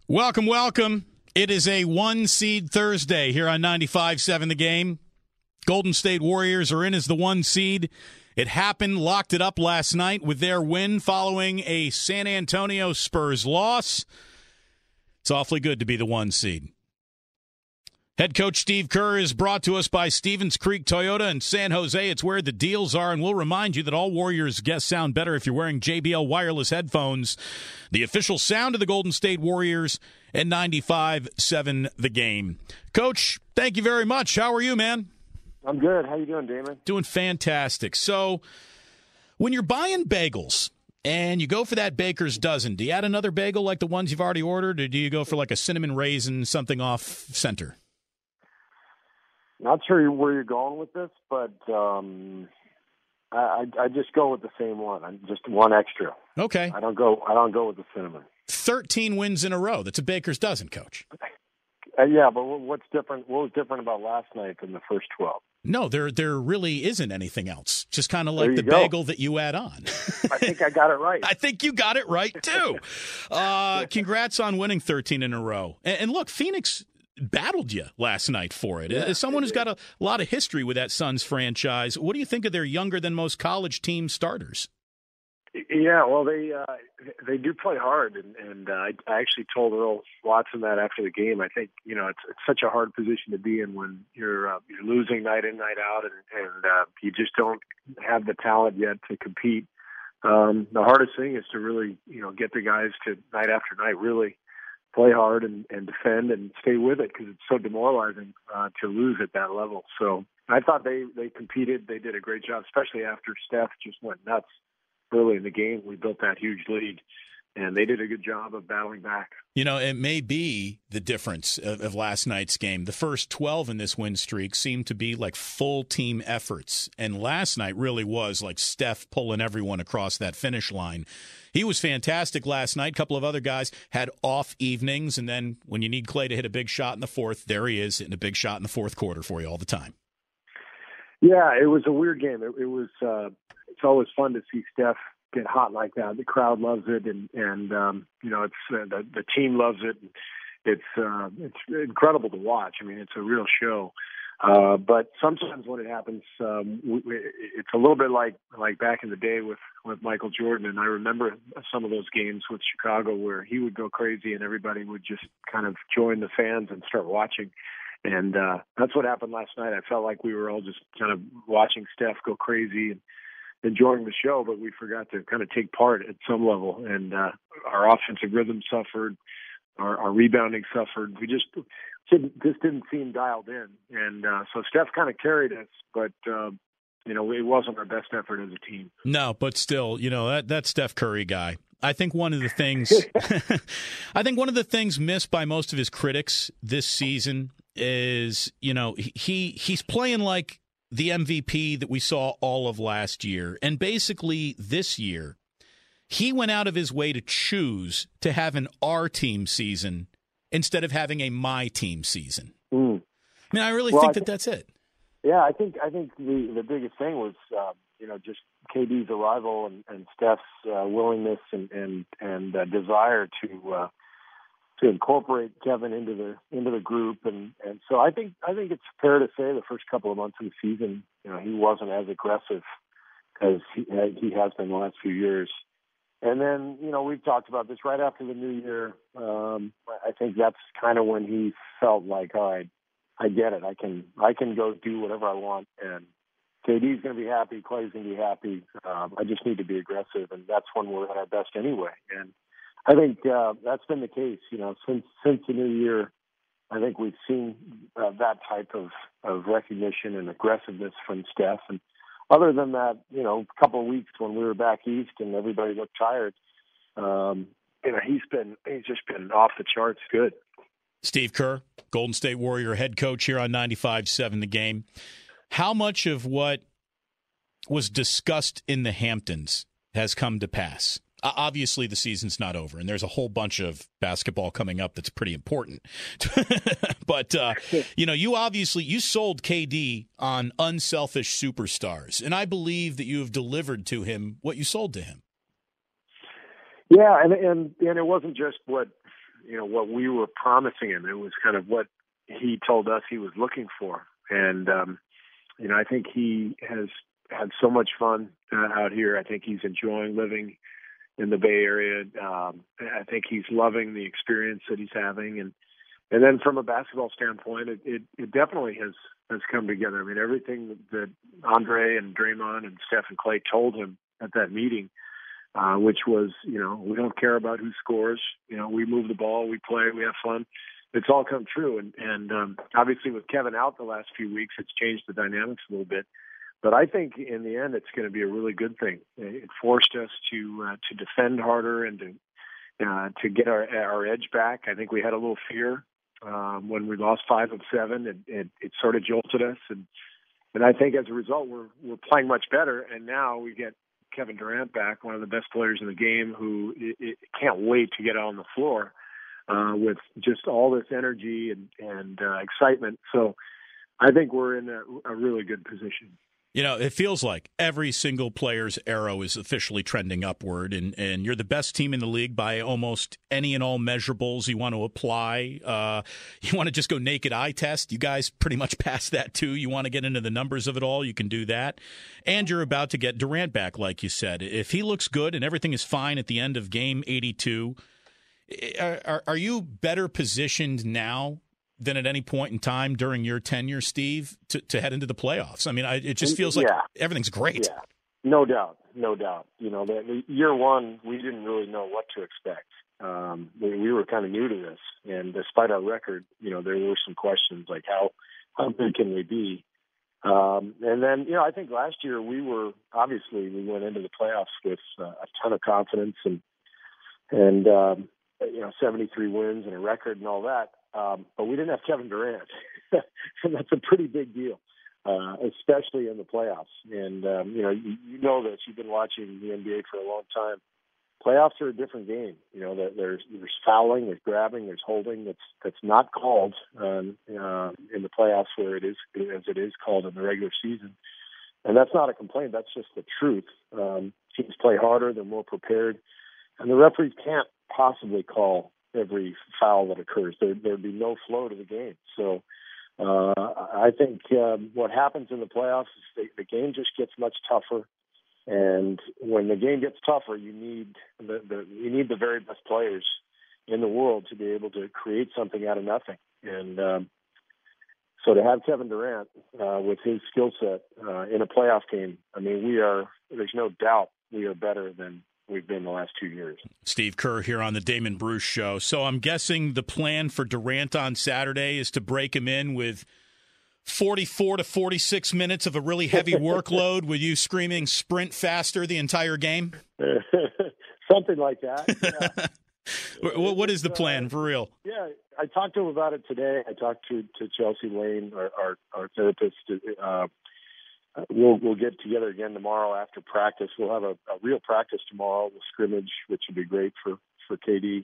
Welcome, welcome. It is a one-seed Thursday here on 95.7 The Game. Golden State Warriors are in as the one seed. It happened, locked it up last night with their win following a San Antonio Spurs loss. It's awfully good to be the one seed. Head coach Steve Kerr is brought to us by Stevens Creek Toyota in San Jose. It's where the deals are, and we'll remind you that all Warriors guests sound better if you're wearing JBL wireless headphones. The official sound of the Golden State Warriors and 95.7 The Game. Coach, thank you very much. How are you, man? I'm good. How you doing, Damon? Doing fantastic. So, when you're buying bagels and you go for that baker's dozen, do you add another bagel like the ones you've already ordered, or do you go for like a cinnamon raisin, something off center? Not sure where you're going with this, but I just go with the same one. I'm just one extra. Okay. I don't go with the cinnamon. 13 wins in a row. That's a baker's dozen, Coach. Yeah, but what's different? What was different about last night than the first 12? No, there really isn't anything else. Just kind of like the go. bagel that you add on. I think I got it right. I think you got it right, too. Congrats on winning 13 in a row. And look, Phoenix battled you last night for it. As someone who's got a lot of history with that Suns franchise, what do you think of their younger-than-most college team starters? Yeah, well, they do play hard, and I actually told Earl Watson that after the game. I think it's such a hard position to be in when you're losing night in, night out, and you just don't have the talent yet to compete. The hardest thing is to really get the guys to night after night really play hard and defend and stay with it, because it's so demoralizing to lose at that level. So I thought they competed. They did a great job, especially after Steph just went nuts early in the game. We built that huge lead, and they did a good job of battling back. It may be the difference of last night's game. The first 12 in this win streak seemed to be like full team efforts, and last night really was like Steph pulling everyone across that finish line. He was fantastic last night. A couple of other guys had off evenings, and then when you need Clay to hit a big shot in the fourth, there he is hitting a big shot in the fourth quarter for you all the time. Yeah, it was a weird game. It was. It's always fun to see Steph get hot like that. The crowd loves it, and it's the team loves it. It's incredible to watch. I mean, it's a real show. But sometimes when it happens, it's a little bit like back in the day with Michael Jordan. And I remember some of those games with Chicago where he would go crazy and everybody would just kind of join the fans and start watching. And that's what happened last night. I felt like we were all just kind of watching Steph go crazy and enjoying the show, but we forgot to kind of take part at some level. And our offensive rhythm suffered. Our rebounding suffered. We just didn't seem dialed in. And so Steph kind of carried us, but it wasn't our best effort as a team. No, but still, that Steph Curry guy. I think one of the things missed by most of his critics this season is, he's playing like the MVP that we saw all of last year. And basically this year, he went out of his way to choose to have an our team season instead of having a my team season. I mean, I really think that's it. Yeah, I think the biggest thing was, just KD's arrival and Steph's willingness and desire to incorporate Kevin into the group, and so I think it's fair to say the first couple of months of the season, he wasn't as aggressive as he has been the last few years. And then we've talked about this right after the new year. I think that's kind of when he felt like, all right, I get it. I can go do whatever I want, and KD's going to be happy. Clay's going to be happy. I just need to be aggressive, and that's when we're at our best anyway. And I think that's been the case, since the new year. I think we've seen that type of recognition and aggressiveness from Steph. And other than that, a couple of weeks when we were back east and everybody looked tired, he's just been off the charts good. Steve Kerr, Golden State Warrior head coach here on 95.7 The Game. How much of what was discussed in the Hamptons has come to pass? Obviously, the season's not over, and there's a whole bunch of basketball coming up that's pretty important. But, you sold KD on unselfish superstars, and I believe that you have delivered to him what you sold to him. Yeah, and it wasn't just what what we were promising him. It was kind of what he told us he was looking for. And, I think he has had so much fun out here. I think he's enjoying living in the Bay Area. I think he's loving the experience that he's having. And then from a basketball standpoint, it definitely has come together. I mean, everything that Andre and Draymond and Steph and Clay told him at that meeting, which was, we don't care about who scores. We move the ball, we play, we have fun. It's all come true. And obviously with Kevin out the last few weeks, it's changed the dynamics a little bit. But I think in the end, it's going to be a really good thing. It forced us to defend harder and to get our edge back. I think we had a little fear when we lost 5 of 7. It sort of jolted us. And I think as a result, we're playing much better. And now we get Kevin Durant back, one of the best players in the game, who can't wait to get out on the floor with just all this energy and excitement. So I think we're in a really good position. It feels like every single player's arrow is officially trending upward, and you're the best team in the league by almost any and all measurables you want to apply. You want to just go naked eye test. You guys pretty much passed that, too. You want to get into the numbers of it all, you can do that. And you're about to get Durant back, like you said. If he looks good and everything is fine at the end of Game 82, are you better positioned now than at any point in time during your tenure, Steve, to head into the playoffs? I mean, it just feels like everything's great. Yeah, no doubt. The year one, we didn't really know what to expect. We were kind of new to this, and despite our record, there were some questions like how good can we be? And then, I think last year we went into the playoffs with a ton of confidence and 73 wins and a record and all that. But we didn't have Kevin Durant, and that's a pretty big deal, especially in the playoffs. And, you know this. You've been watching the NBA for a long time. Playoffs are a different game. There's fouling, there's grabbing, there's holding that's not called in the playoffs where it is as it is called in the regular season. And that's not a complaint. That's just the truth. Teams play harder. They're more prepared. And the referees can't possibly call every foul that occurs. There'd be no flow to the game. So I think what happens in the playoffs is the game just gets much tougher. And when the game gets tougher, you need the very best players in the world to be able to create something out of nothing. And so to have Kevin Durant with his skill set in a playoff game, I mean, there's no doubt we are better than we've been the last 2 years. Steve Kerr here on the Damon Bruce Show. So I'm guessing the plan for Durant on Saturday is to break him in with 44 to 46 minutes of a really heavy workload with you screaming sprint faster the entire game? Something like that. Yeah. What is the plan for real? Yeah, I talked to him about it today. I talked to Chelsea Lane, our therapist. We'll get together again tomorrow after practice. We'll have a real practice tomorrow with scrimmage, which would be great for KD.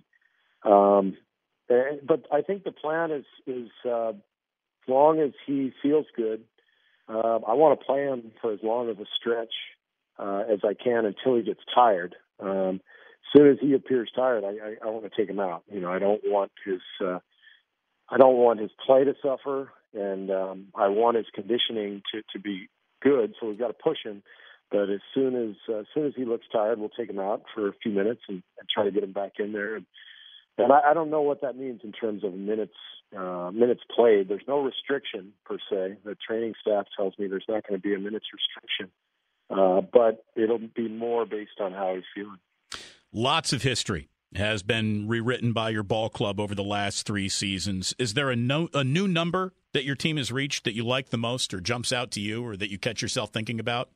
But I think the plan is as long as he feels good, I want to play him for as long of a stretch as I can until he gets tired. As soon as he appears tired, I want to take him out. I don't want his play to suffer, and I want his conditioning to be good. So we've got to push him. But as soon as he looks tired, we'll take him out for a few minutes and try to get him back in there. And I don't know what that means in terms of minutes played. There's no restriction per se. The training staff tells me there's not going to be a minutes restriction, but it'll be more based on how he's feeling. Lots of history has been rewritten by your ball club over the last 3 seasons. Is there a new number that your team has reached that you like the most, or jumps out to you, or that you catch yourself thinking about?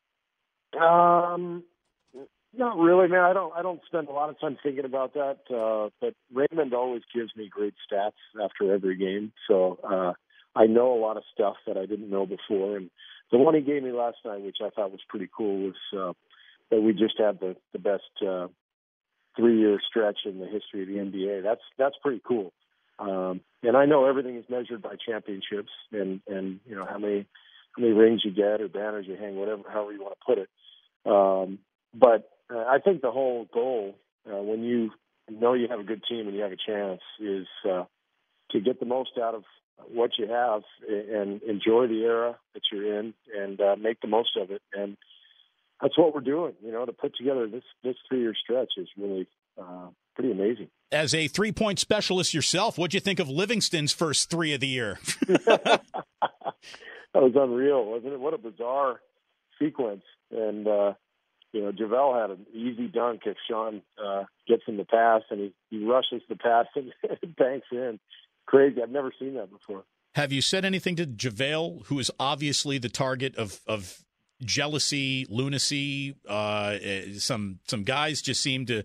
Not really, man. I don't spend a lot of time thinking about that. But Raymond always gives me great stats after every game, so I know a lot of stuff that I didn't know before. And the one he gave me last night, which I thought was pretty cool, was that we just had the best 3-year stretch in the history of the NBA. That's pretty cool. And I know everything is measured by championships and how many rings you get or banners you hang, however you want to put it. But I think the whole goal, when you know you have a good team and you have a chance is to get the most out of what you have and enjoy the era that you're in and make the most of it. And that's what we're doing. To put together this 3-year stretch is really pretty amazing. As a three-point specialist yourself, what'd you think of Livingston's first 3 of the year? That was unreal, wasn't it? What a bizarre sequence. And, JaVale had an easy dunk if Sean gets him the pass, and he rushes the pass and banks in. Crazy. I've never seen that before. Have you said anything to JaVale, who is obviously the target of jealousy, lunacy? Some guys just seem to,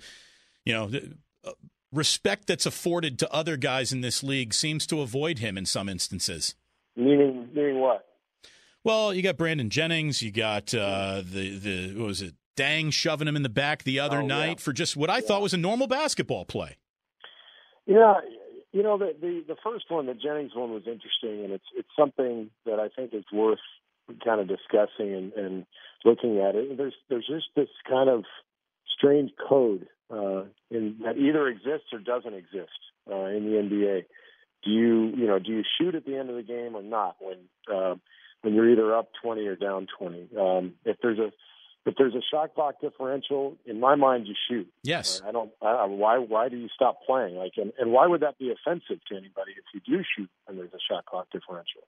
respect that's afforded to other guys in this league seems to avoid him in some instances. Meaning what? Well, you got Brandon Jennings. You got the what was it? Dang, shoving him in the back the other night for just what I thought was a normal basketball play. Yeah, the first one, the Jennings one, was interesting, and it's something that I think is worth kind of discussing and looking at it. There's just this kind of strange code that either exists or doesn't exist in the NBA. Do you shoot at the end of the game or not when you're either up 20 or down 20? If there's a shot clock differential, in my mind, you shoot. Yes. Why do you stop playing? And why would that be offensive to anybody if you do shoot and there's a shot clock differential?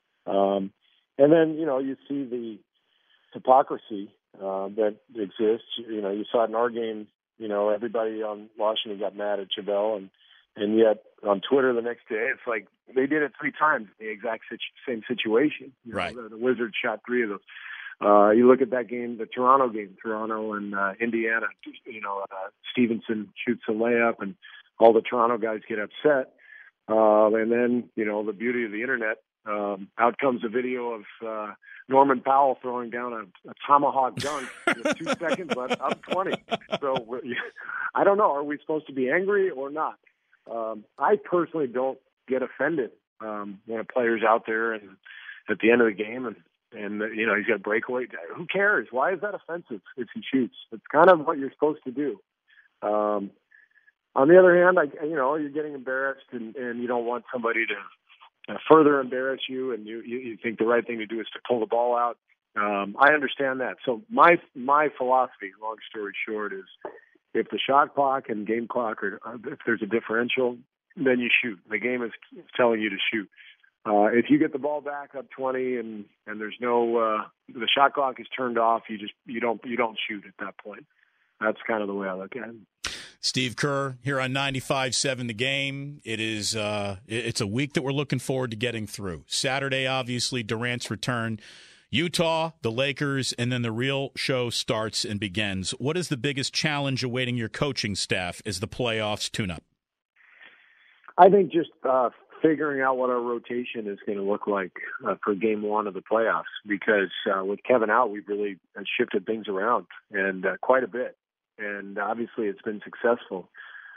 And then you see the hypocrisy that exists. You saw it in our game. Everybody on Washington got mad at JaVale, and yet on Twitter the next day, it's like they did it 3 times in the exact same situation. Right. The Wizards shot 3 of those. You look at that game, the Toronto game, Toronto and Indiana. Stevenson shoots a layup, and all the Toronto guys get upset. And then the beauty of the internet. Out comes a video of Norman Powell throwing down a tomahawk dunk with 2 seconds left, up 20. So I don't know. Are we supposed to be angry or not? I personally don't get offended when a player's out there and at the end of the game and he's got a breakaway. Who cares? Why is that offensive if he shoots? It's kind of what you're supposed to do. On the other hand, you're getting embarrassed and you don't want somebody to further embarrass you, and you think the right thing to do is to pull the ball out. I understand that. So my philosophy, long story short, is if the shot clock and game clock if there's a differential, then you shoot. The game is telling you to shoot. If you get the ball back up 20 and there's no the shot clock is turned off, you don't shoot at that point. That's kind of the way I look at it. Steve Kerr here on 95.7 The Game. It is it's a week that we're looking forward to getting through. Saturday, obviously, Durant's return. Utah, the Lakers, and then the real show starts and begins. What is the biggest challenge awaiting your coaching staff as the playoffs tune up? I think just figuring out what our rotation is going to look like for game 1 of the playoffs, because with Kevin out, we've really shifted things around and quite a bit. And obviously it's been successful.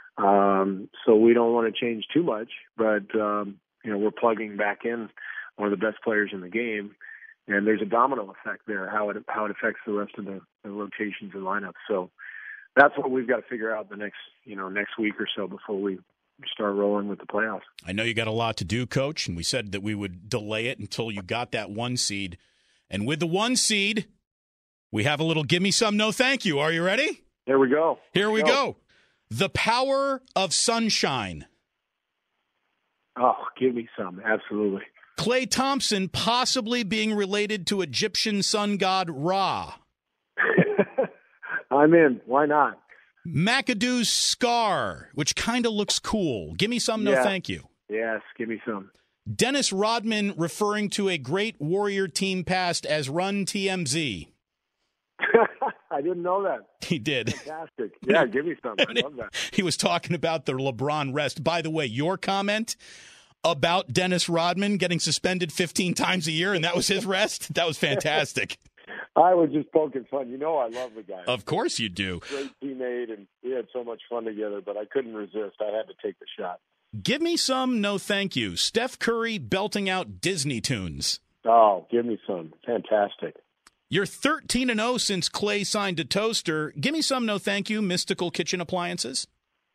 So we don't want to change too much, but, we're plugging back in one of the best players in the game. And there's a domino effect there, how it affects the rest of the rotations and lineups. So that's what we've got to figure out the next week or so before we start rolling with the playoffs. I know you got a lot to do, Coach, and we said that we would delay it until you got that 1 seed. And with the 1 seed, we have a little give me some, no thank you. Are you ready? Here we go. Here we go. The power of sunshine. Oh, give me some. Absolutely. Klay Thompson possibly being related to Egyptian sun god Ra. I'm in. Why not? McAdoo's scar, which kind of looks cool. Give me some, no thank you. Yes, give me some. Dennis Rodman referring to a great Warrior team past as Run TMZ. I didn't know that. He did. Fantastic. Yeah, give me some. I love that. He was talking about the LeBron rest. By the way, your comment about Dennis Rodman getting suspended 15 times a year and that was his rest, that was fantastic. I was just poking fun. I love the guy. Of course you do. Great teammate, and we had so much fun together, but I couldn't resist. I had to take the shot. Give me some, no thank you. Steph Curry belting out Disney tunes. Oh, give me some. Fantastic. You're 13-0 since Klay signed a toaster. Give me some, no thank you, Mystical Kitchen Appliances.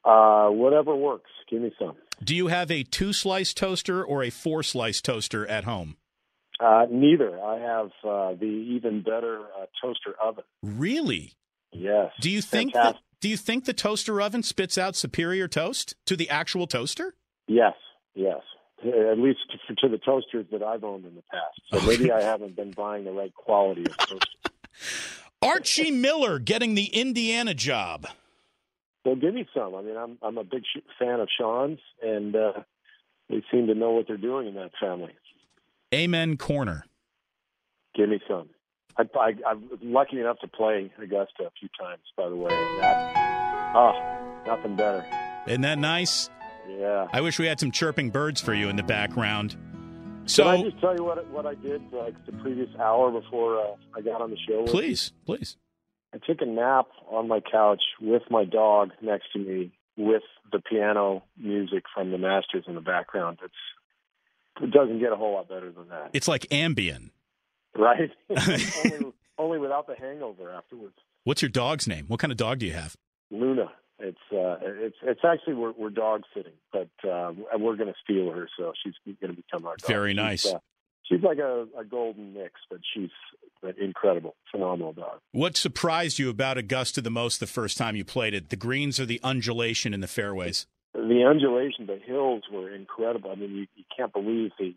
Whatever works. Give me some. Do you have a 2-slice toaster or a 4-slice toaster at home? Neither. I have the even better toaster oven. Really? Yes. Do you think the toaster oven spits out superior toast to the actual toaster? Yes. At least to the toasters that I've owned in the past. So maybe I haven't been buying the right quality of toasters. Archie Miller getting the Indiana job. Well, give me some. I mean, I'm a big fan of Sean's, and they seem to know what they're doing in that family. Amen Corner. Give me some. I'm lucky enough to play Augusta a few times, by the way. Nothing better. Isn't that nice? Yeah. I wish we had some chirping birds for you in the background. So, can I just tell you what I did like the previous hour before I got on the show? Please. I took a nap on my couch with my dog next to me with the piano music from the Masters in the background. It doesn't get a whole lot better than that. It's like Ambien. Right? only without the hangover afterwards. What's your dog's name? What kind of dog do you have? Luna. It's actually we're dog sitting, but we're going to steal her, so she's going to become our dog. Very nice. She's like a golden mix, but she's an incredible, phenomenal dog. What surprised you about Augusta the most the first time you played it? The greens or the undulation in the fairways? The undulation, the hills were incredible. I mean, you can't believe the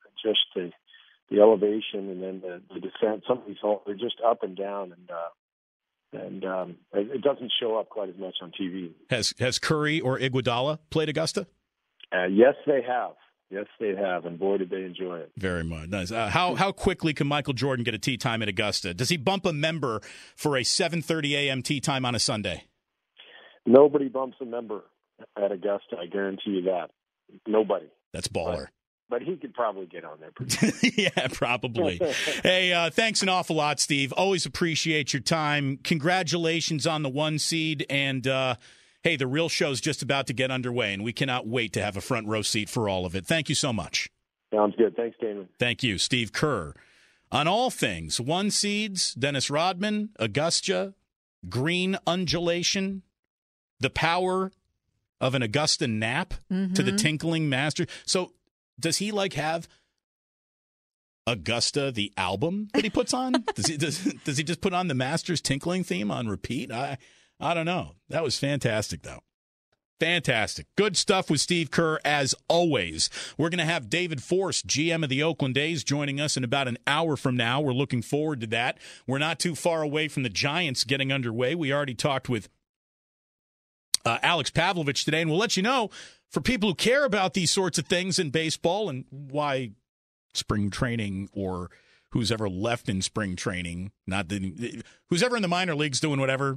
elevation and then the descent. Some of these holes are just up and down, and it doesn't show up quite as much on TV. Has Curry or Iguodala played Augusta? Yes, they have. Yes, they have, and boy, did they enjoy it. Very much. Nice. How quickly can Michael Jordan get a tee time at Augusta? Does he bump a member for a 7:30 a.m. tee time on a Sunday? Nobody bumps a member at Augusta, I guarantee you that. Nobody. That's baller. But he could probably get on there. Yeah, probably. Hey, thanks an awful lot, Steve. Always appreciate your time. Congratulations on the 1 seed. And, hey, the real show's just about to get underway, and we cannot wait to have a front row seat for all of it. Thank you so much. Sounds good. Thanks, Damon. Thank you, Steve Kerr. On all things, 1 seeds, Dennis Rodman, Augusta, green undulation, the power of an Augusta nap to the tinkling master. So does he have Augusta, the album that he puts on? Does he just put on the Masters tinkling theme on repeat? I don't know. That was fantastic, though. Fantastic. Good stuff with Steve Kerr, as always. We're going to have David Force, GM of the Oakland A's, joining us in about an hour from now. We're looking forward to that. We're not too far away from the Giants getting underway. We already talked with Alex Pavlovich today, and we'll let you know, for people who care about these sorts of things in baseball and why spring training, or who's ever left in spring training, who's ever in the minor leagues doing whatever.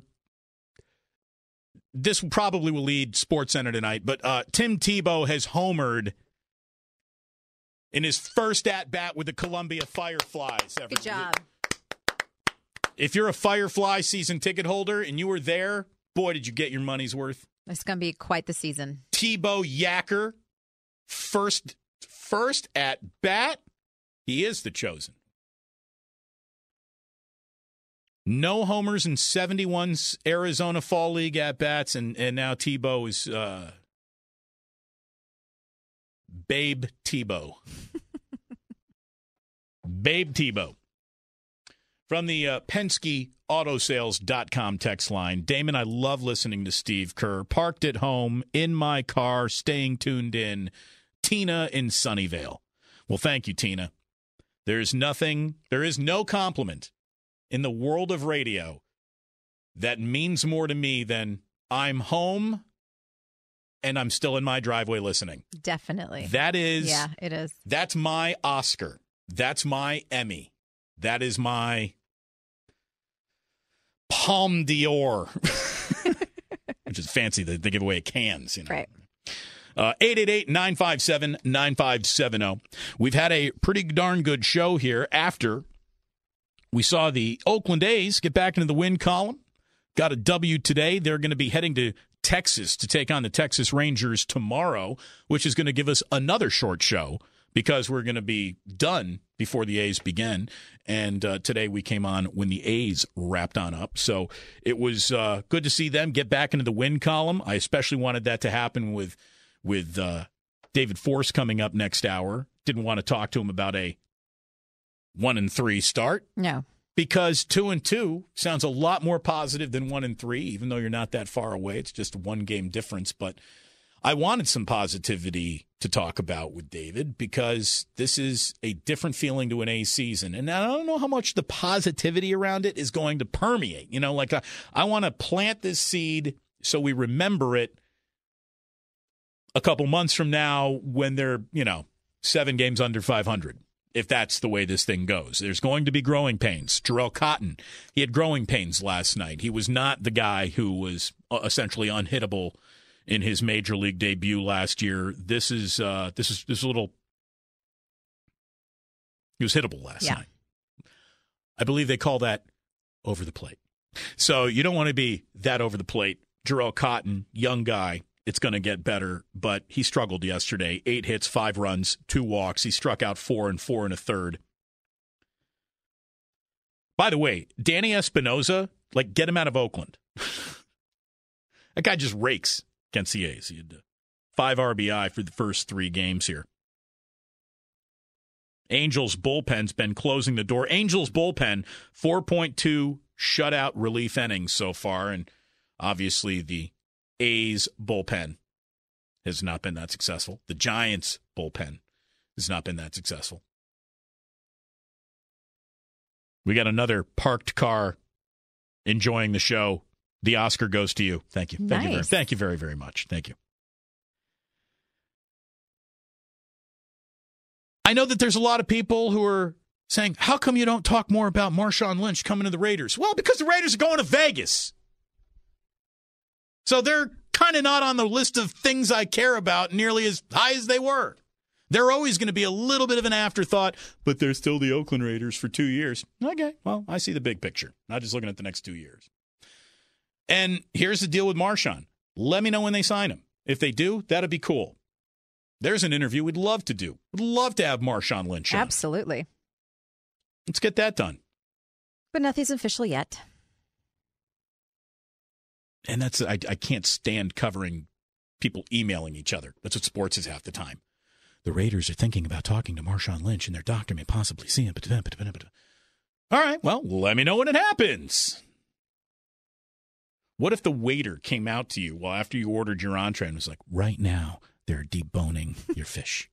This probably will lead SportsCenter tonight, but Tim Tebow has homered in his first at-bat with the Columbia Fireflies. Good job. If you're a Firefly season ticket holder and you were there, boy, did you get your money's worth. It's going to be quite the season. Tebow Yacker, first at-bat, he is the chosen. No homers in 71 Arizona Fall League at-bats, and now Tebow is Babe Tebow. Babe Tebow. From the PenskeAutosales.com text line, Damon, I love listening to Steve Kerr. Parked at home, in my car, staying tuned in. Tina in Sunnyvale. Well, thank you, Tina. There is no compliment in the world of radio that means more to me than I'm home and I'm still in my driveway listening. Definitely. That is. Yeah, it is. That's my Oscar. That's my Emmy. That is my Palme d'Or, which is fancy that they give away at Cannes. Right. 888-957-9570. We've had a pretty darn good show here after we saw the Oakland A's get back into the win column. Got a W today. They're going to be heading to Texas to take on the Texas Rangers tomorrow, which is going to give us another short show because we're going to be done before the A's begin. And today we came on when the A's wrapped on up. So it was good to see them get back into the win column. I especially wanted that to happen with David Force coming up next hour. Didn't want to talk to him about a 1-3 start. No. Because 2-2 sounds a lot more positive than 1-3, even though you're not that far away. It's just a one-game difference. But I wanted some positivity to talk about with David because this is a different feeling to an A's season. And I don't know how much the positivity around it is going to permeate. You know, like I want to plant this seed so we remember it a couple months from now when they're, 7 games under 500. If that's the way this thing goes. There's going to be growing pains. Jarrell Cotton, he had growing pains last night. He was not the guy who was essentially unhittable in his major league debut last year. This is a little. He was hittable last night. I believe they call that over the plate. So you don't want to be that over the plate. Jarrell Cotton, young guy. It's going to get better, but he struggled yesterday. 8 hits, 5 runs, 2 walks. He struck out 4 and 4 and a third. By the way, Danny Espinosa, get him out of Oakland. That guy just rakes against the A's. He had 5 RBI for the first 3 games here. Angels bullpen's been closing the door. Angels bullpen, 4.2 shutout relief innings so far, and obviously the A's bullpen has not been that successful. The Giants bullpen has not been that successful. We got another parked car enjoying the show. The Oscar goes to you. Thank you. Nice. Thank you very, very much. Thank you. I know that there's a lot of people who are saying, how come you don't talk more about Marshawn Lynch coming to the Raiders? Well, because the Raiders are going to Vegas. So they're kind of not on the list of things I care about nearly as high as they were. They're always going to be a little bit of an afterthought, but they're still the Oakland Raiders for 2 years. Okay, well, I see the big picture, not just looking at the next 2 years. And here's the deal with Marshawn. Let me know when they sign him. If they do, that'd be cool. There's an interview we'd love to do. We'd love to have Marshawn Lynch on. Absolutely. Let's get that done. But nothing's official yet. And that's I can't stand covering people emailing each other. That's what sports is half the time. The Raiders are thinking about talking to Marshawn Lynch, and their doctor may possibly see him. All right, well, let me know when it happens. What if the waiter came out to you after you ordered your entree and was like, right now, they're deboning your fish.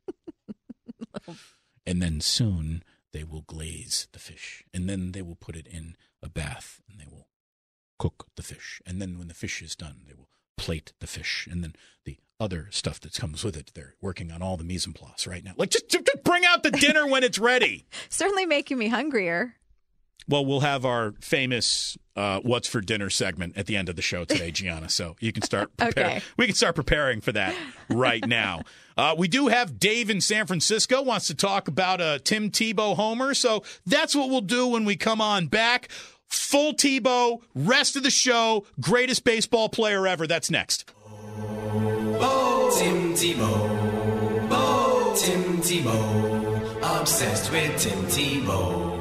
And then soon they will glaze the fish. And then they will put it in a bath, and they will cook the fish. And then when the fish is done, they will plate the fish. And then the other stuff that comes with it, they're working on all the mise en place right now. Just bring out the dinner when it's ready. Certainly making me hungrier. Well, we'll have our famous What's for Dinner segment at the end of the show today, Gianna. So you can start Okay. We can start preparing for that right now. We do have Dave in San Francisco wants to talk about a Tim Tebow homer. So that's what we'll do when we come on back. Full Tebow, rest of the show, greatest baseball player ever. That's next. Oh, Tim Tebow. Oh, Tim Tebow. Obsessed with Tim Tebow.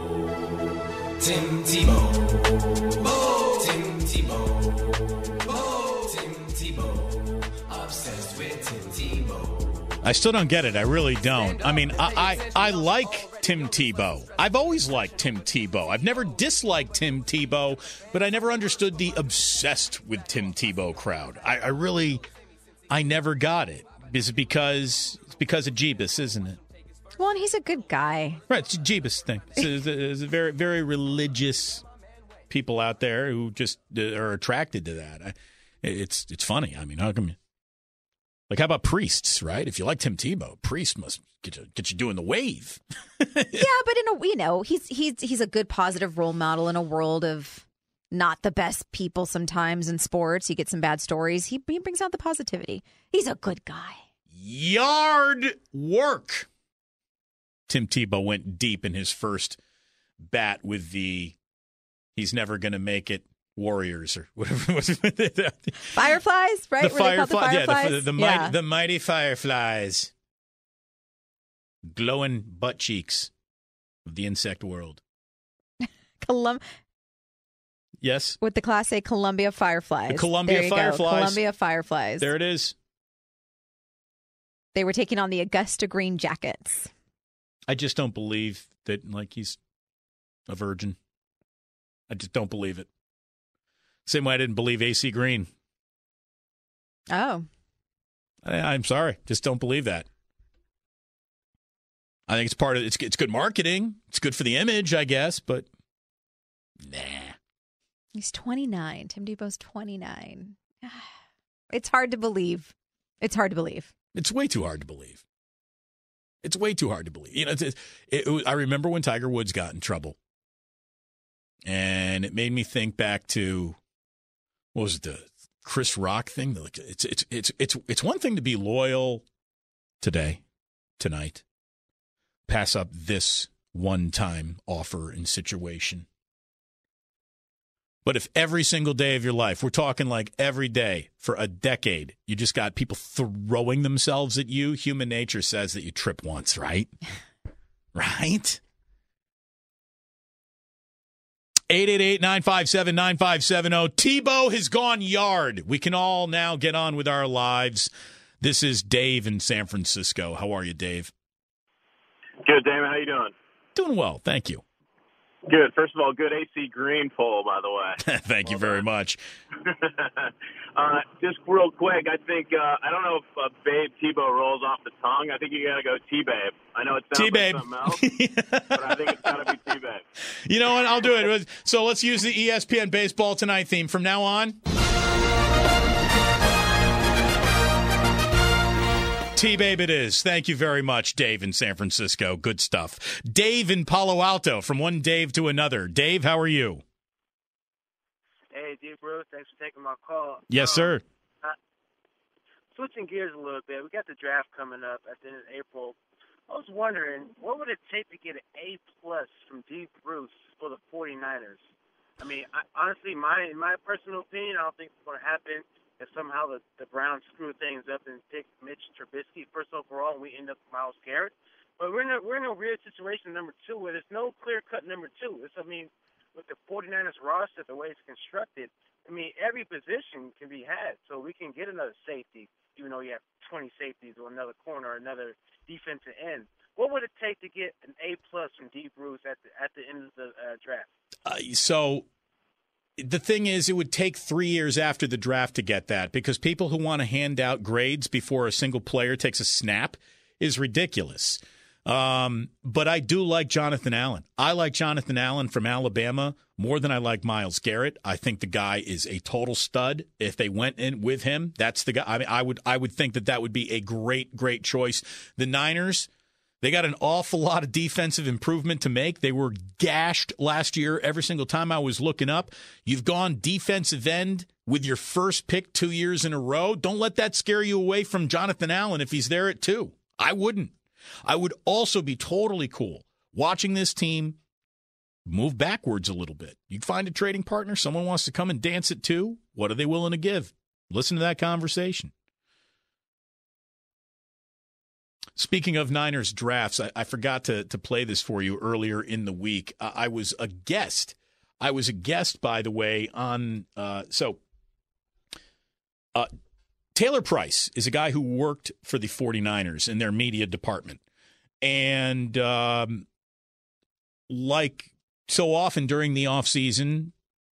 Tim Tebow. Oh, Tim Tebow. Oh, Tim Tebow. Obsessed with Tim Tebow. I still don't get it. I really don't. I mean, I like Tim Tebow. I've always liked Tim Tebow. I've never disliked Tim Tebow, but I never understood the obsessed with Tim Tebow crowd. I never got it. Is it because of Jeebus, isn't it? Well, and he's a good guy. Right, it's a Jeebus thing. There's a very, very religious people out there who just are attracted to that. It's funny. I mean, how come? How about priests, right? If you like Tim Tebow, priest must get you doing the wave. Yeah, but he's a good positive role model in a world of not the best people sometimes in sports. You get some bad stories. He brings out the positivity. He's a good guy. Yard work. Tim Tebow went deep in his first bat with the he's never going to make it Warriors or whatever. Fireflies, right? The Fireflies. Fireflies? Yeah, the mighty Fireflies. glowing butt cheeks of the insect world. Yes. With the Class A Columbia Fireflies. The Columbia Fireflies. Columbia Fireflies. There it is. They were taking on the Augusta Green Jackets. I just don't believe that, like, he's a virgin. I just don't believe it. Same way I didn't believe AC Green. Oh. I'm sorry. Just don't believe that. I think it's part of it's good marketing. It's good for the image, I guess, but nah. He's 29. Tim Tebow's 29. It's hard to believe. It's hard to believe. It's way too hard to believe. It's way too hard to believe. You know, I remember when Tiger Woods got in trouble, and it made me think back to what was it, the Chris Rock thing? Like, it's one thing to be loyal tonight, pass up this one-time offer and situation. But if every single day of your life, we're talking like every day for a decade, you just got people throwing themselves at you, human nature says that you trip once, right? Right? 888-957-9570. Tebow has gone yard. We can all now get on with our lives. This is Dave in San Francisco. How are you, Dave? Good, Damon. How you doing? Doing well, thank you. Good. First of all, good AC Green poll, by the way. Thank you very much. Just real quick, I think, I don't know if Babe Tebow rolls off the tongue. I think you got to go T-Babe. I know it sounds like something else, but I think it's got to be T-Babe. You know what? I'll do it. So let's use the ESPN Baseball Tonight theme from now on. T-Babe it is. Thank you very much, Dave in San Francisco. Good stuff. Dave in Palo Alto, from one Dave to another. Dave, how are you? Hey, Dave Bruce, thanks for taking my call. Yes, sir. Switching gears a little bit, we got the draft coming up at the end of April. I was wondering, what would it take to get an A-plus from Dave Bruce for the 49ers? I mean, honestly, in my personal opinion, I don't think it's going to happen. If somehow the Browns screw things up and pick Mitch Trubisky first overall, and we end up with Myles Garrett. But we're in a weird situation, number two, where there's no clear-cut number two. I mean, with the 49ers roster, the way it's constructed, I mean, every position can be had. So we can get another safety, even though you have 20 safeties or another corner or another defensive end. What would it take to get an A-plus from D. Bruce at the end of the draft? The thing is, it would take 3 years after the draft to get that, because people who want to hand out grades before a single player takes a snap is ridiculous. But I do like Jonathan Allen. I like Jonathan Allen from Alabama more than I like Myles Garrett. I think the guy is a total stud. If they went in with him, that's the guy. I mean, I would think that would be a great choice. The Niners, they got an awful lot of defensive improvement to make. They were gashed last year every single time I was looking up. You've gone defensive end with your first pick 2 years in a row. Don't let that scare you away from Jonathan Allen if he's there at 2. I wouldn't. I would also be totally cool watching this team move backwards a little bit. You find a trading partner, someone wants to come and dance at 2. What are they willing to give? Listen to that conversation. Speaking of Niners drafts, I forgot to play this for you earlier in the week. I was a guest. By the way, on Taylor Price is a guy who worked for the 49ers in their media department. And like so often during the offseason,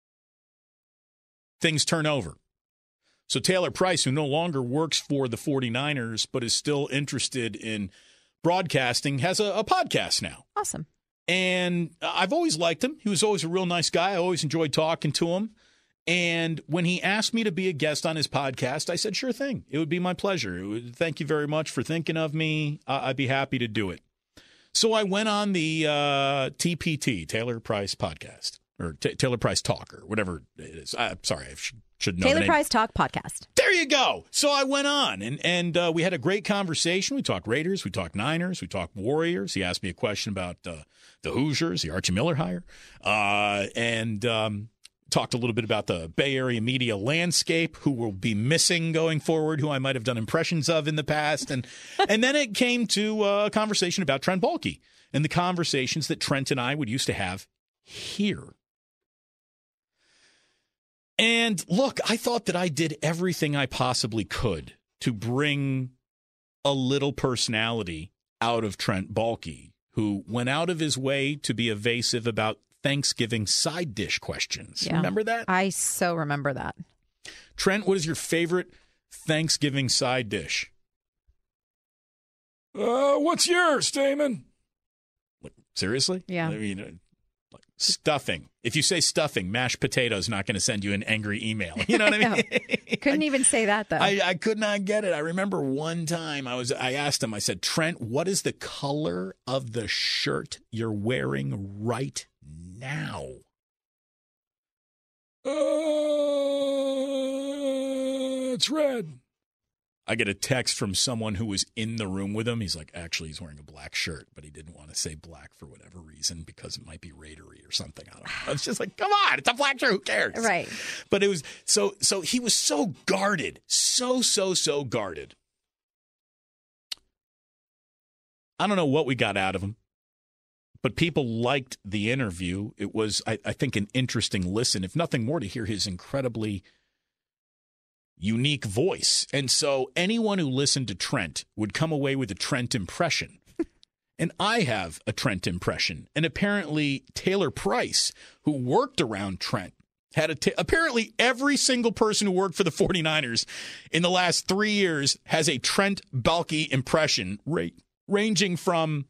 things turn over. So Taylor Price, who no longer works for the 49ers but is still interested in broadcasting, has a podcast now. Awesome. And I've always liked him. He was always a real nice guy. I always enjoyed talking to him. And when he asked me to be a guest on his podcast, I said, sure thing. It would be my pleasure. Thank you very much for thinking of me. I'd be happy to do it. So I went on the TPT, Taylor Price Podcast, or Taylor Price Talk, or whatever it is. I'm sorry, I should know Taylor the name. Price Talk Podcast. There you go. So I went on, and we had a great conversation. We talked Raiders, we talked Niners, we talked Warriors. He asked me a question about the Hoosiers, the Archie Miller hire, and talked a little bit about the Bay Area media landscape, who will be missing going forward, who I might have done impressions of in the past. And then it came to a conversation about Trent Baalke and the conversations that Trent and I would used to have here. And look, I thought that I did everything I possibly could to bring a little personality out of Trent Baalke, who went out of his way to be evasive about Thanksgiving side dish questions. Yeah. Remember that? I so remember that. Trent, what is your favorite Thanksgiving side dish? What's yours, Damon? Seriously? Yeah. I mean, stuffing. If you say stuffing, mashed potatoes not going to send you an angry email. You know what I mean? Couldn't even say that, though. I could not get it. I remember one time I asked him, I said, Trent, what is the color of the shirt you're wearing right now? It's red. I get a text from someone who was in the room with him. He's like, actually, he's wearing a black shirt, but he didn't want to say black for whatever reason because it might be Raidery or something. I don't know. It's just like, come on, it's a black shirt. Who cares? Right. But it was so he was so guarded, so guarded. I don't know what we got out of him, but people liked the interview. It was, I think, an interesting listen, if nothing more, to hear his incredibly unique voice. And so anyone who listened to Trent would come away with a Trent impression. And I have a Trent impression. And apparently Taylor Price, who worked around Trent, had apparently every single person who worked for the 49ers in the last 3 years has a Trent Baalke impression, ranging from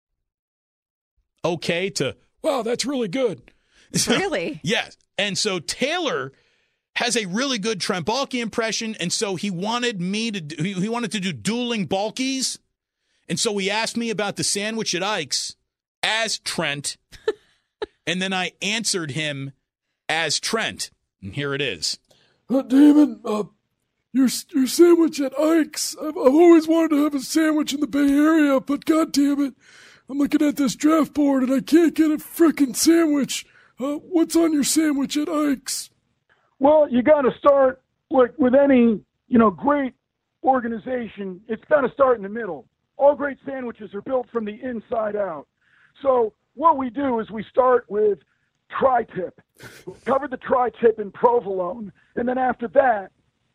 okay to, wow, that's really good. Really? Yes. And so Taylor has a really good Trent Baalke impression, and so he wanted to do dueling Baalkes, and so he asked me about the sandwich at Ike's as Trent, and then I answered him as Trent, and here it is. Damon, your sandwich at Ike's. I've always wanted to have a sandwich in the Bay Area, but God damn it, I'm looking at this draft board and I can't get a frickin' sandwich. What's on your sandwich at Ike's? Well, you got to start with any, great organization. It's got to start in the middle. All great sandwiches are built from the inside out. So what we do is we start with tri-tip. Cover the tri-tip in provolone, and then after that,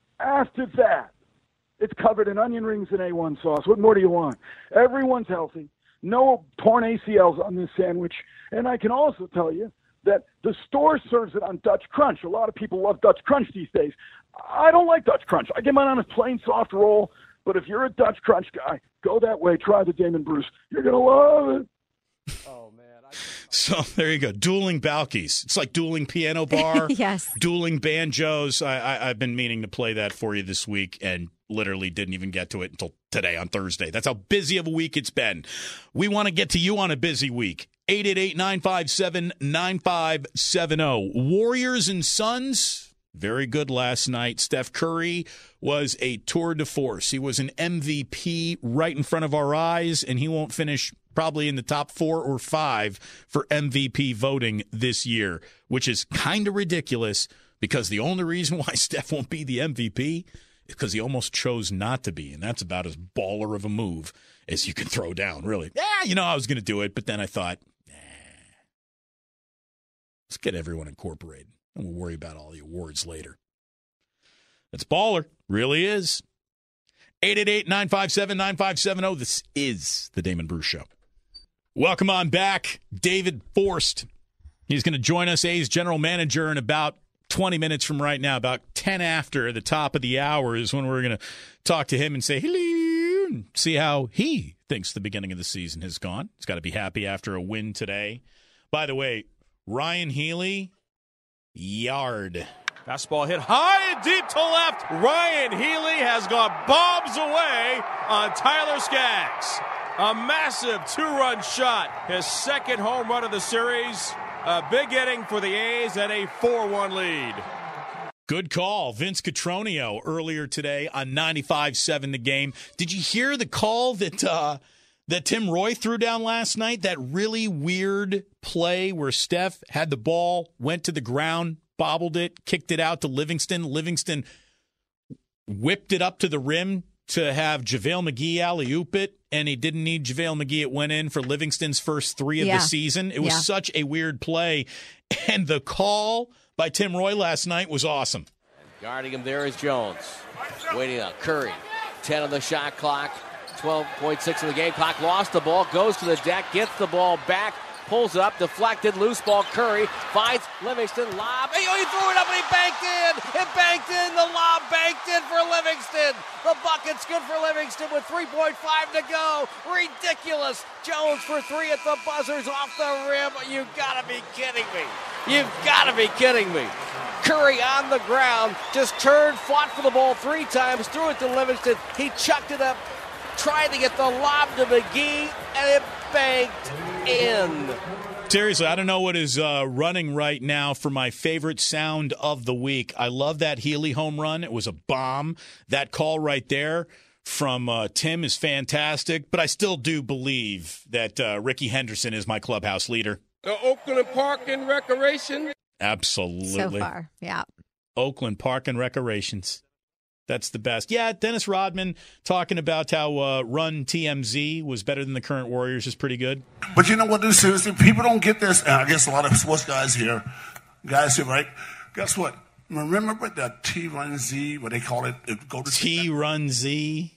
it's covered in onion rings and A1 sauce. What more do you want? Everyone's healthy. No torn ACLs on this sandwich. And I can also tell you that the store serves it on Dutch Crunch. A lot of people love Dutch Crunch these days. I don't like Dutch Crunch. I get mine on a plain soft roll. But if you're a Dutch Crunch guy, go that way. Try the Damon Bruce. You're going to love it. Oh, man. So there you go. Dueling Baalkes. It's like dueling piano bar. Yes. Dueling banjos. I've been meaning to play that for you this week and literally didn't even get to it until today on Thursday. That's how busy of a week it's been. We want to get to you on a busy week. 888-957-9570. Warriors and Suns, very good last night. Steph Curry was a tour de force. He was an MVP right in front of our eyes, and he won't finish probably in the top 4 or 5 for MVP voting this year, which is kind of ridiculous because the only reason why Steph won't be the MVP is because he almost chose not to be, and that's about as baller of a move as you can throw down, really. Yeah, I was going to do it, but then I thought, let's get everyone incorporated, and we'll worry about all the awards later. That's baller. Really is. 888-957-9570. This is the Damon Bruce Show. Welcome on back, David Forst. He's going to join us, A's general manager, in about 20 minutes from right now, about 10 after the top of the hour is when we're going to talk to him and say hello and see how he thinks the beginning of the season has gone. He's got to be happy after a win today. By the way, Ryan Healy, yard. Fastball hit high and deep to left. Ryan Healy has gone bombs away on Tyler Skaggs. A massive 2-run shot. His second home run of the series. A big inning for the A's and a 4-1 lead. Good call. Vince Cotroneo earlier today on 95.7 The Game. Did you hear the call that Tim Roy threw down last night? That really weird play where Steph had the ball, went to the ground, bobbled it, kicked it out to Livingston. Livingston whipped it up to the rim to have JaVale McGee alley-oop it, and he didn't need JaVale McGee. It went in for Livingston's first 3 of the season. It was such a weird play, and the call by Tim Roye last night was awesome. Guarding him there is Jones. Waiting on Curry. 10 on the shot clock. 12.6 in the game clock. Lost the ball. Goes to the deck. Gets the ball back. Pulls it up. Deflected. Loose ball. Curry finds Livingston. Lob. He threw it up and he banked in. It banked in. The lob banked in for Livingston. The bucket's good for Livingston with 3.5 to go. Ridiculous. Jones for 3 at the buzzers off the rim. You've got to be kidding me. You've got to be kidding me. Curry on the ground, just turned, fought for the ball 3 times, threw it to Livingston. He chucked it up, tried to get the lob to McGee, and it banked in. Seriously, I don't know what is running right now for my favorite sound of the week. I love that Healy home run. It was a bomb. That call right there from Tim is fantastic, but I still do believe that Ricky Henderson is my clubhouse leader. Oakland Park and Recreation. Absolutely. So far, yeah. Oakland Park and Recreations. That's the best. Yeah, Dennis Rodman talking about how Run TMZ was better than the current Warriors is pretty good. But you know what, dude? Seriously, people don't get this. And I guess a lot of sports guys here, right? Guess what? Remember what the T-Run Z, what they call it? Go to T-Run Z.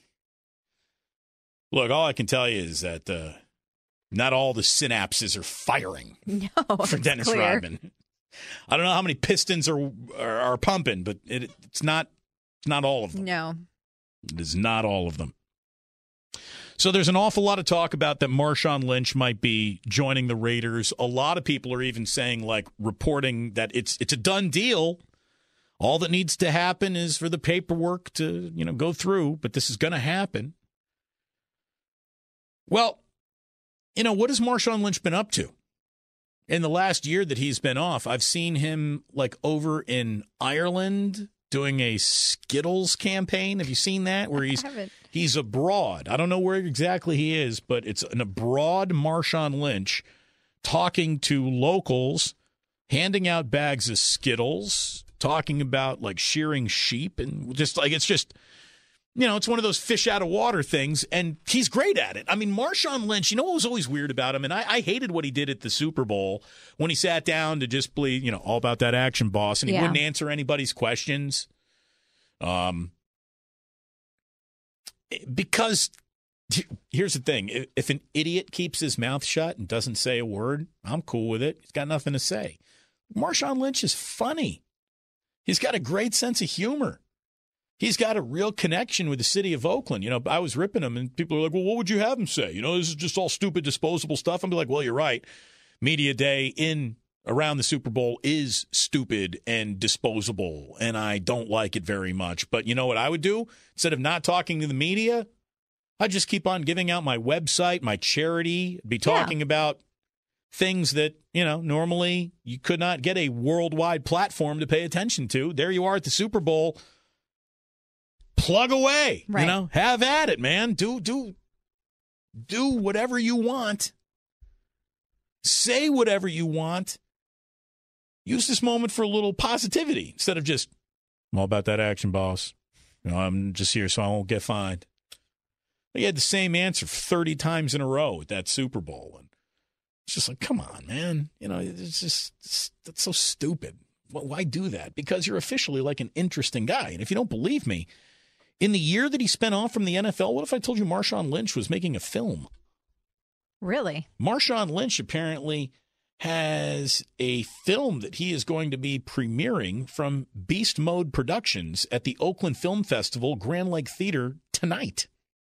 Look, all I can tell you is that not all the synapses are firing for Dennis Rodman. I don't know how many pistons are pumping, but it's not all of them. No. It is not all of them. So there's an awful lot of talk about that Marshawn Lynch might be joining the Raiders. A lot of people are even saying, like, reporting that it's a done deal. All that needs to happen is for the paperwork to, go through, but this is going to happen. Well, what has Marshawn Lynch been up to? In the last year that he's been off, I've seen him over in Ireland doing a Skittles campaign. Have you seen that? Where he's abroad. I don't know where exactly he is, but it's an abroad Marshawn Lynch talking to locals, handing out bags of Skittles, talking about shearing sheep, and it's one of those fish out of water things, and he's great at it. I mean, Marshawn Lynch, what was always weird about him, and I hated what he did at the Super Bowl when he sat down to just play, all about that action, boss, and he wouldn't answer anybody's questions. Because here's the thing. If an idiot keeps his mouth shut and doesn't say a word, I'm cool with it. He's got nothing to say. Marshawn Lynch is funny. He's got a great sense of humor. He's got a real connection with the city of Oakland. I was ripping him, and people are like, well, what would you have him say? This is just all stupid, disposable stuff. I'd be like, well, you're right. Media day around the Super Bowl is stupid and disposable, and I don't like it very much. But you know what I would do? Instead of not talking to the media, I'd just keep on giving out my website, my charity, be talking about things that, normally you could not get a worldwide platform to pay attention to. There you are at the Super Bowl. Plug away, right. Have at it, man. Do whatever you want. Say whatever you want. Use this moment for a little positivity instead of just, I'm all about that action, boss. I'm just here so I won't get fined. He had the same answer 30 times in a row at that Super Bowl. And it's just like, come on, man. It's just, that's so stupid. Why do that? Because you're officially an interesting guy. And if you don't believe me, in the year that he spent off from the NFL, what if I told you Marshawn Lynch was making a film? Really? Marshawn Lynch apparently has a film that he is going to be premiering from Beast Mode Productions at the Oakland Film Festival, Grand Lake Theater, tonight.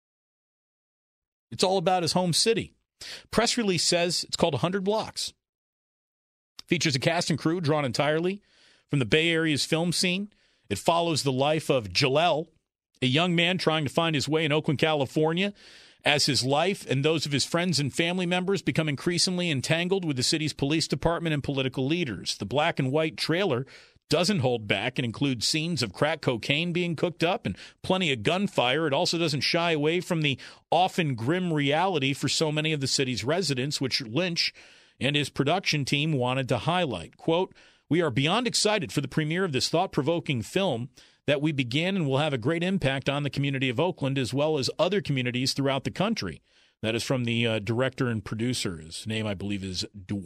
It's all about his home city. Press release says it's called 100 Blocks. Features a cast and crew drawn entirely from the Bay Area's film scene. It follows the life of Jalel, a young man trying to find his way in Oakland, California, as his life and those of his friends and family members become increasingly entangled with the city's police department and political leaders. The black and white trailer doesn't hold back and includes scenes of crack cocaine being cooked up and plenty of gunfire. It also doesn't shy away from the often grim reality for so many of the city's residents, which Lynch and his production team wanted to highlight. Quote, We are beyond excited for the premiere of this thought-provoking film that we began and will have a great impact on the community of Oakland as well as other communities throughout the country. That is from the director and producer. His name, I believe, is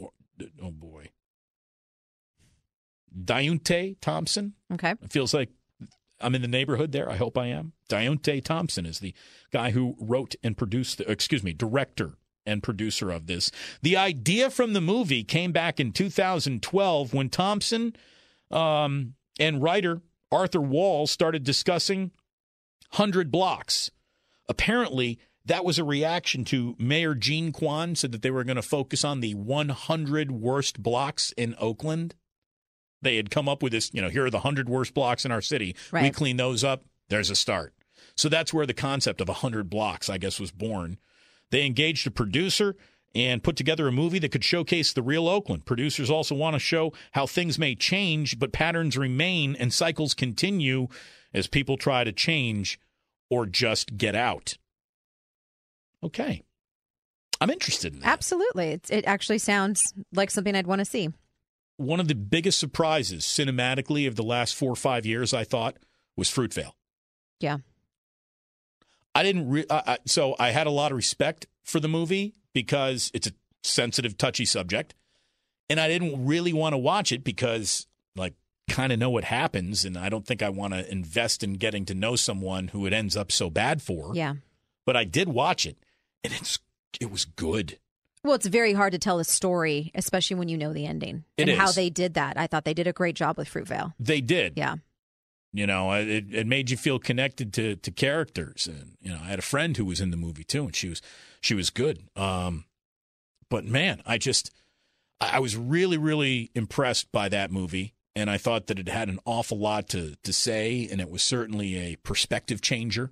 Deontay Thompson. Okay. It feels like I'm in the neighborhood there. I hope I am. Deontay Thompson is the guy who wrote and produced, director and producer of this. The idea from the movie came back in 2012 when Thompson and writer Arthur Wall started discussing 100 blocks. Apparently, that was a reaction to Mayor Gene Kwan said that they were going to focus on the 100 worst blocks in Oakland. They had come up with this, here are the 100 worst blocks in our city. Right. We clean those up. There's a start. So that's where the concept of 100 blocks, I guess, was born. They engaged a producer and put together a movie that could showcase the real Oakland. Producers also want to show how things may change, but patterns remain and cycles continue as people try to change or just get out. Okay. I'm interested in that. Absolutely. It actually sounds like something I'd want to see. One of the biggest surprises cinematically of the last 4 or 5 years, I thought, was Fruitvale. Yeah. I didn't so I had a lot of respect for the movie because it's a sensitive, touchy subject. And I didn't really want to watch it because, kind of know what happens. And I don't think I want to invest in getting to know someone who it ends up so bad for. Yeah. But I did watch it, and it was good. Well, it's very hard to tell a story, especially when you know the ending. And how they did that. I thought they did a great job with Fruitvale. They did. Yeah. It made you feel connected to characters. And, I had a friend who was in the movie, too, and she was good. But, man, I was really, really impressed by that movie. And I thought that it had an awful lot to say, and it was certainly a perspective changer.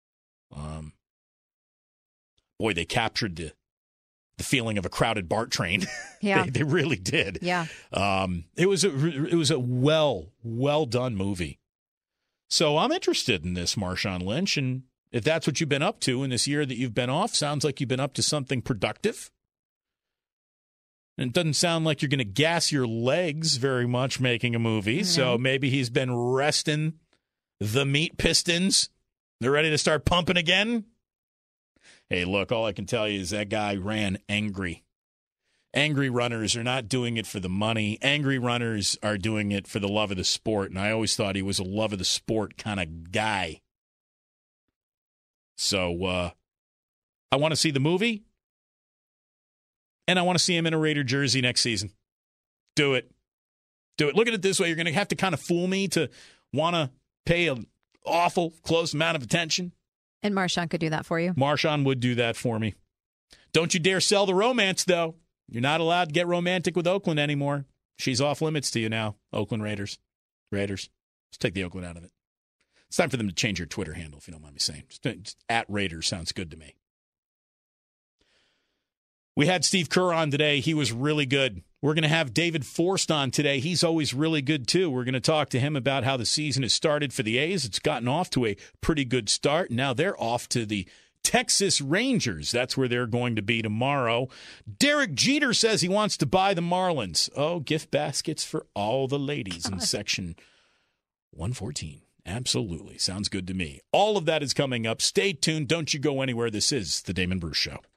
Boy, they captured the feeling of a crowded BART train. Yeah, they really did. Yeah, it was a well done movie. So I'm interested in this, Marshawn Lynch, and if that's what you've been up to in this year that you've been off, sounds like you've been up to something productive. And it doesn't sound like you're going to gas your legs very much making a movie. Mm-hmm. So maybe he's been resting the meat pistons. They're ready to start pumping again. Hey, look, all I can tell you is that guy ran angry. Angry runners are not doing it for the money. Angry runners are doing it for the love of the sport. And I always thought he was a love of the sport kind of guy. So I want to see the movie. And I want to see him in a Raider jersey next season. Do it. Look at it this way. You're going to have to kind of fool me to want to pay an awful close amount of attention. And Marshawn could do that for you. Marshawn would do that for me. Don't you dare sell the romance, though. You're not allowed to get romantic with Oakland anymore. She's off limits to you now, Oakland Raiders. Let's take the Oakland out of it. It's time for them to change your Twitter handle, if you don't mind me saying. Just at Raiders sounds good to me. We had Steve Kerr on today. He was really good. We're going to have David Forst on today. He's always really good, too. We're going to talk to him about how the season has started for the A's. It's gotten off to a pretty good start. Now they're off to the Texas Rangers. That's where they're going to be tomorrow. Derek Jeter says he wants to buy the Marlins. Oh, gift baskets for all the ladies in section 114. Absolutely. Sounds good to me. All of that is coming up. Stay tuned. Don't you go anywhere. This is The Damon Bruce Show.